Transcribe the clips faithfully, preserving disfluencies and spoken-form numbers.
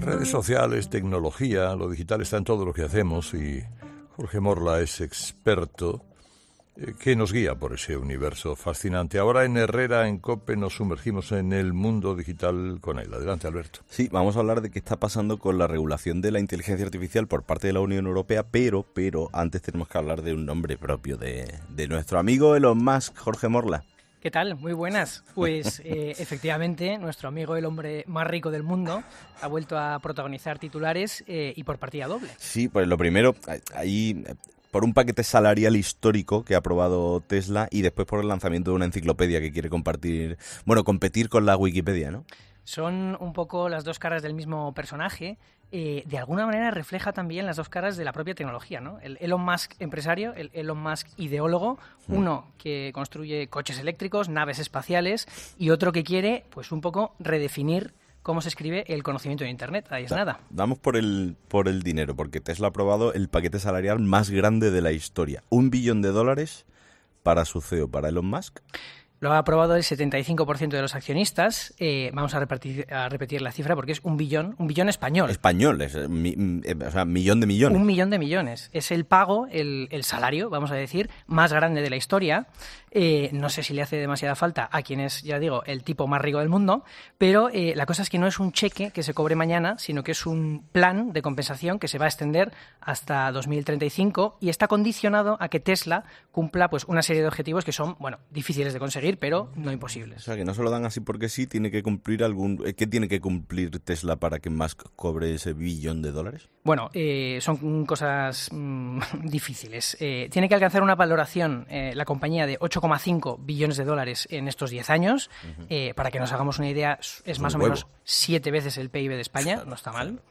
Redes sociales, tecnología, lo digital está en todo lo que hacemos y Jorge Morla es experto eh, que nos guía por ese universo fascinante. Ahora en Herrera, en COPE, nos sumergimos en el mundo digital con él. Adelante, Alberto. Sí, vamos a hablar de qué está pasando con la regulación de la inteligencia artificial por parte de la Unión Europea, pero, pero antes tenemos que hablar de un nombre propio de, de nuestro amigo Elon Musk, Jorge Morla. ¿Qué tal? Muy buenas. Pues eh, efectivamente, nuestro amigo el hombre más rico del mundo ha vuelto a protagonizar titulares eh, y por partida doble. Sí, pues lo primero, ahí por un paquete salarial histórico que ha aprobado Tesla y después por el lanzamiento de una enciclopedia que quiere compartir, bueno, competir con la Wikipedia, ¿no? Son un poco las dos caras del mismo personaje. Eh, de alguna manera refleja también las dos caras de la propia tecnología, ¿no? El Elon Musk empresario, el Elon Musk ideólogo, mm. uno que construye coches eléctricos, naves espaciales, y otro que quiere, pues un poco redefinir cómo se escribe el conocimiento de Internet. Ahí es da, nada. Vamos por el, por el dinero, porque Tesla ha aprobado el paquete salarial más grande de la historia. Un billón de dólares para su C E O, para Elon Musk. Lo ha aprobado el setenta y cinco por ciento de los accionistas. Eh, vamos a repetir, a repetir la cifra porque es un billón, un billón español. Español, es mi, o sea, millón de millones. Un millón de millones. Es el pago, el, el salario, vamos a decir, más grande de la historia. Eh, no sé si le hace demasiada falta a quien es, ya digo, el tipo más rico del mundo, pero eh, la cosa es que no es un cheque que se cobre mañana, sino que es un plan de compensación que se va a extender hasta dos mil treinta y cinco y está condicionado a que Tesla cumpla pues una serie de objetivos que son, bueno, difíciles de conseguir, pero no imposibles. O sea, que no se lo dan así porque sí, tiene que cumplir algún... ¿Qué tiene que cumplir Tesla para que Musk cobre ese billón de dólares? Bueno, eh, son cosas mmm, difíciles. Eh, tiene que alcanzar una valoración, eh, la compañía, de ocho coma cinco billones de dólares en estos diez años. Uh-huh. Eh, para que nos hagamos una idea, es, es más o huevo. menos siete veces el P I B de España, no está mal.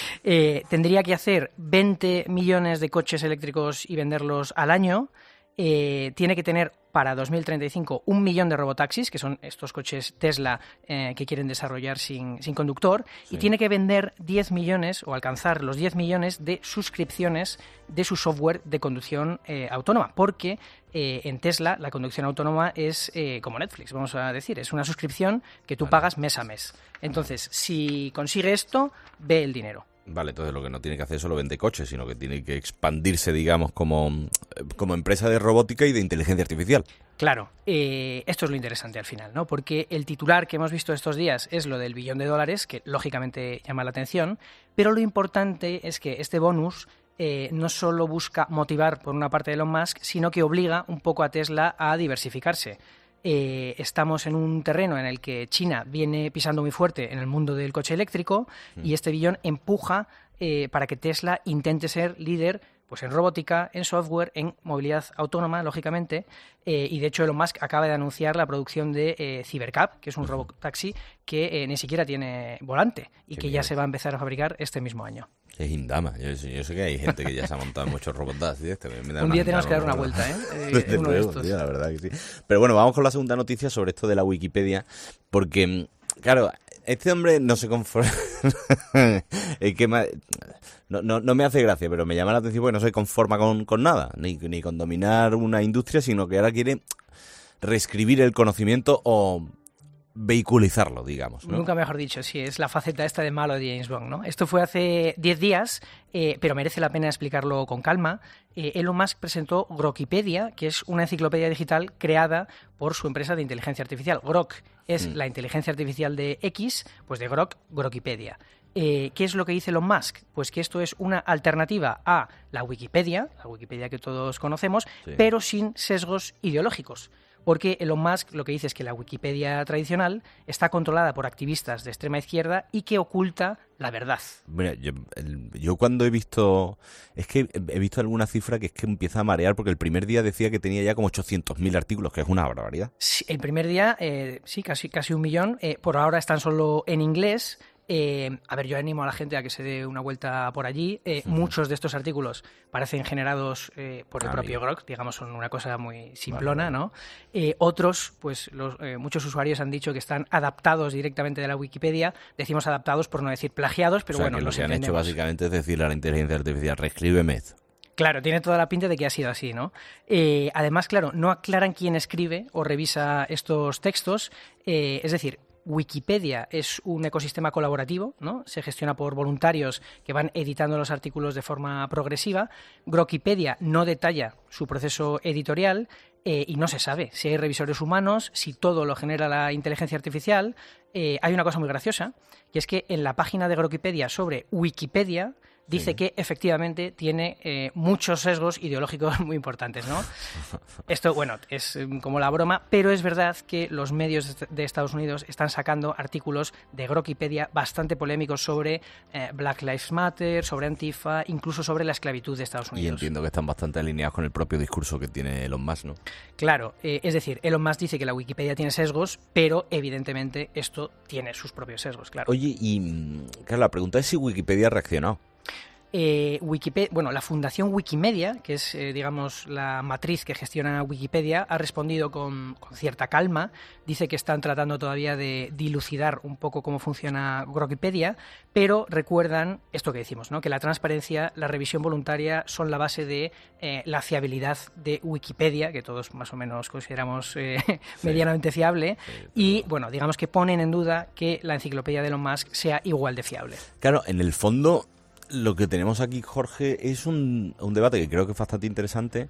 Eh, tendría que hacer veinte millones de coches eléctricos y venderlos al año. Eh, tiene que tener para dos mil treinta y cinco un millón de robotaxis, que son estos coches Tesla eh, que quieren desarrollar sin, sin conductor, sí. Y tiene que vender diez millones o alcanzar los diez millones de suscripciones de su software de conducción eh, autónoma, porque eh, en Tesla la conducción autónoma es eh, como Netflix, vamos a decir, es una suscripción que tú vale. pagas mes a mes. Entonces, si consigue esto, ve el dinero. Vale, entonces lo que no tiene que hacer es solo vender coches, sino que tiene que expandirse, digamos, como, como empresa de robótica y de inteligencia artificial. Claro, eh, esto es lo interesante al final, ¿no? Porque el titular que hemos visto estos días es lo del billón de dólares, que lógicamente llama la atención, pero lo importante es que este bonus eh, no solo busca motivar por una parte de Elon Musk, sino que obliga un poco a Tesla a diversificarse. Eh, estamos en un terreno en el que China viene pisando muy fuerte en el mundo del coche eléctrico mm. y este billón empuja eh, para que Tesla intente ser líder pues en robótica, en software, en movilidad autónoma, lógicamente, eh, y de hecho Elon Musk acaba de anunciar la producción de eh, Cybercab, que es un uh-huh. robotaxi que eh, ni siquiera tiene volante y Qué que bien. ya se va a empezar a fabricar este mismo año. Es indama. Yo, yo sé que hay gente que ya se ha montado en muchos robotaxis. Este, me da un día tenemos que dar una vuelta, ¿eh? eh uno de estos. Tío, la verdad que sí. Pero bueno, vamos con la segunda noticia sobre esto de la Wikipedia, porque, claro, este hombre no se conforma... es que me... no, no, no me hace gracia, pero me llama la atención porque no se conforma con, con nada, ni, ni con dominar una industria, sino que ahora quiere reescribir el conocimiento o vehiculizarlo, digamos, ¿no? Nunca mejor dicho, sí, es la faceta esta de malo de James Bond, ¿no? Esto fue hace diez días, eh, pero merece la pena explicarlo con calma. Eh, Elon Musk presentó Grokipedia, que es una enciclopedia digital creada por su empresa de inteligencia artificial. Grok es mm. la inteligencia artificial de X, pues de Grok, Grokipedia. Eh, ¿Qué es lo que dice Elon Musk? Pues que esto es una alternativa a la Wikipedia, la Wikipedia que todos conocemos, sí. pero sin sesgos ideológicos. Porque Elon Musk lo que dice es que la Wikipedia tradicional está controlada por activistas de extrema izquierda y que oculta la verdad. Mira, yo, el, yo cuando he visto... Es que he visto alguna cifra que es que empieza a marear, porque el primer día decía que tenía ya como ochocientos mil artículos, que es una barbaridad. Sí, el primer día, eh, sí, casi, casi un millón. Eh, por ahora están solo en inglés. Eh, a ver, yo animo a la gente a que se dé una vuelta por allí. Eh, uh-huh. Muchos de estos artículos parecen generados eh, por el ah, propio Grok, digamos, son una cosa muy simplona, vale, vale. ¿no? Eh, otros, pues los, eh, muchos usuarios han dicho que están adaptados directamente de la Wikipedia. Decimos adaptados por no decir plagiados, pero o sea, bueno, que lo que entendemos. han hecho básicamente es decirle a la inteligencia artificial, reescríbeme esto. Claro, tiene toda la pinta de que ha sido así, ¿no? Eh, además, claro, no aclaran quién escribe o revisa estos textos. Eh, es decir, Wikipedia es un ecosistema colaborativo, ¿no? Se gestiona por voluntarios que van editando los artículos de forma progresiva. Grokipedia no detalla su proceso editorial eh, y no se sabe si hay revisores humanos, si todo lo genera la inteligencia artificial. Eh, hay una cosa muy graciosa, y es que en la página de Grokipedia sobre Wikipedia dice sí. que efectivamente tiene eh, muchos sesgos ideológicos muy importantes, ¿no? Esto, bueno, es como la broma, pero es verdad que los medios de Estados Unidos están sacando artículos de Grokipedia bastante polémicos sobre eh, Black Lives Matter, sobre Antifa, incluso sobre la esclavitud de Estados Unidos. Y entiendo que están bastante alineados con el propio discurso que tiene Elon Musk, ¿no? Claro, eh, es decir, Elon Musk dice que la Wikipedia tiene sesgos, pero evidentemente esto tiene sus propios sesgos, claro. Oye, y claro, la pregunta es si Wikipedia ha reaccionado. Eh, Wikipedia, bueno, la Fundación Wikimedia, que es, eh, digamos, la matriz que gestiona Wikipedia, ha respondido con, con cierta calma. Dice que están tratando todavía de dilucidar un poco cómo funciona Grokipedia, pero recuerdan esto que decimos, ¿no? Que la transparencia, la revisión voluntaria son la base de eh, la fiabilidad de Wikipedia, que todos más o menos consideramos eh, sí. medianamente fiable, sí, pero... y, bueno, digamos que ponen en duda que la enciclopedia de Elon Musk sea igual de fiable. Claro, en el fondo... Lo que tenemos aquí, Jorge, es un, un debate que creo que es bastante interesante,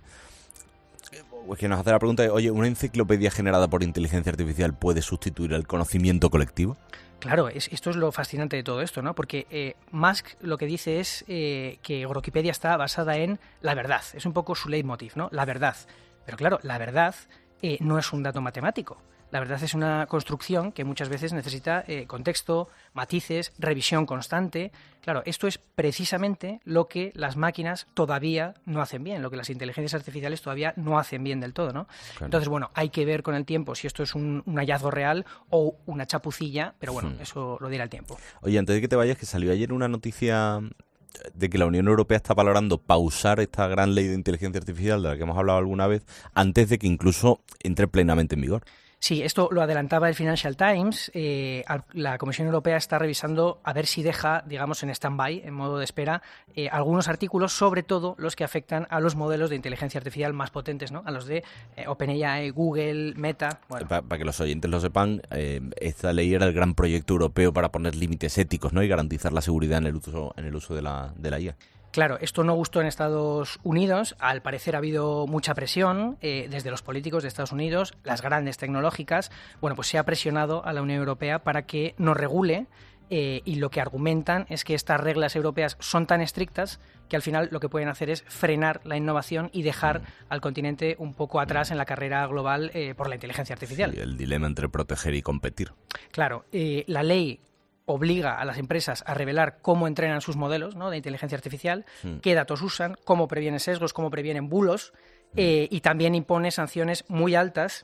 que nos hace la pregunta de, oye, ¿una enciclopedia generada por inteligencia artificial puede sustituir el conocimiento colectivo? Claro, es, esto es lo fascinante de todo esto, ¿no? Porque eh, Musk lo que dice es eh, que Grokipedia está basada en la verdad. Es un poco su leitmotiv, ¿no? La verdad. Pero claro, la verdad eh, no es un dato matemático. La verdad es una construcción que muchas veces necesita eh, contexto, matices, revisión constante. Claro, esto es precisamente lo que las máquinas todavía no hacen bien, lo que las inteligencias artificiales todavía no hacen bien del todo, ¿no? Claro. Entonces, bueno, hay que ver con el tiempo si esto es un, un hallazgo real o una chapucilla, pero bueno, hmm. eso lo dirá el tiempo. Oye, antes de que te vayas, que salió ayer una noticia de que la Unión Europea está valorando pausar esta gran ley de inteligencia artificial de la que hemos hablado alguna vez antes de que incluso entre plenamente en vigor. Sí, esto lo adelantaba el Financial Times. Eh, la Comisión Europea está revisando a ver si deja, digamos, en stand-by, en modo de espera, eh, algunos artículos, sobre todo los que afectan a los modelos de inteligencia artificial más potentes, ¿no? A los de eh, OpenAI, Google, Meta. Bueno. Para, para que los oyentes lo sepan, eh, esta ley era el gran proyecto europeo para poner límites éticos, ¿no? Y garantizar la seguridad en el uso, en el uso de la, de la I A. Claro, esto no gustó en Estados Unidos. Al parecer ha habido mucha presión eh, desde los políticos de Estados Unidos, las grandes tecnológicas. Bueno, pues se ha presionado a la Unión Europea para que no regule eh, y lo que argumentan es que estas reglas europeas son tan estrictas que al final lo que pueden hacer es frenar la innovación y dejar al continente un poco atrás en la carrera global eh, por la inteligencia artificial. Sí, el dilema entre proteger y competir. Claro, eh, la ley obliga a las empresas a revelar cómo entrenan sus modelos, ¿no?, de inteligencia artificial, mm. qué datos usan, cómo previenen sesgos, cómo previenen bulos, mm. eh, y también impone sanciones muy altas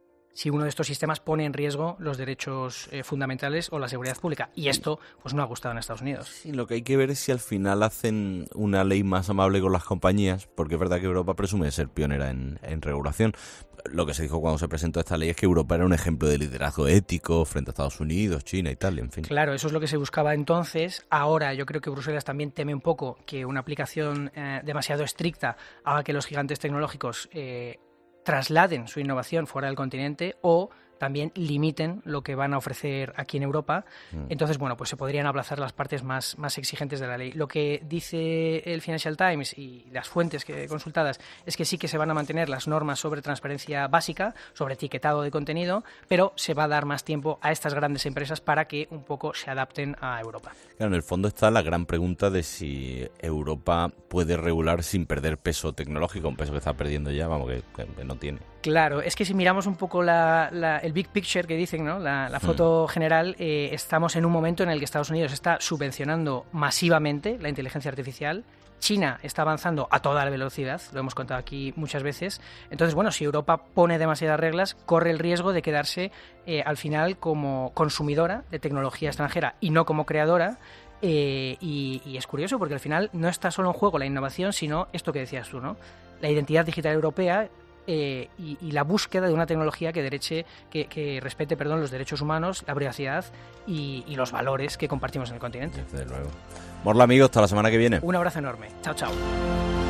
si uno de estos sistemas pone en riesgo los derechos eh, fundamentales o la seguridad pública. Y esto pues no ha gustado en Estados Unidos. Sí, lo que hay que ver es si al final hacen una ley más amable con las compañías, porque es verdad que Europa presume de ser pionera en, en regulación. Lo que se dijo cuando se presentó esta ley es que Europa era un ejemplo de liderazgo ético frente a Estados Unidos, China y tal, en fin. Claro, eso es lo que se buscaba entonces. Ahora yo creo que Bruselas también teme un poco que una aplicación eh, demasiado estricta haga que los gigantes tecnológicos eh, trasladen su innovación fuera del continente o también limiten lo que van a ofrecer aquí en Europa. Mm. Entonces, bueno, pues se podrían aplazar las partes más, más exigentes de la ley. Lo que dice el Financial Times y las fuentes que consultadas es que sí que se van a mantener las normas sobre transparencia básica, sobre etiquetado de contenido, pero se va a dar más tiempo a estas grandes empresas para que un poco se adapten a Europa. Claro, en el fondo está la gran pregunta de si Europa puede regular sin perder peso tecnológico, un peso que está perdiendo ya, vamos, que, que no tiene. Claro, es que si miramos un poco la, la, el big picture que dicen, ¿no?, la, la foto mm. general, eh, estamos en un momento en el que Estados Unidos está subvencionando masivamente la inteligencia artificial. China está avanzando a toda la velocidad, lo hemos contado aquí muchas veces. Entonces, bueno, si Europa pone demasiadas reglas, corre el riesgo de quedarse eh, al final como consumidora de tecnología extranjera y no como creadora. Eh, y, y es curioso porque al final no está solo en juego la innovación, sino esto que decías tú, ¿no?, la identidad digital europea. Eh, y, y la búsqueda de una tecnología que dereche, que, que respete, perdón, los derechos humanos, la privacidad y, y los valores que compartimos en el continente. Desde luego. Morla, amigos, hasta la semana que viene. Un abrazo enorme. Chao, chao.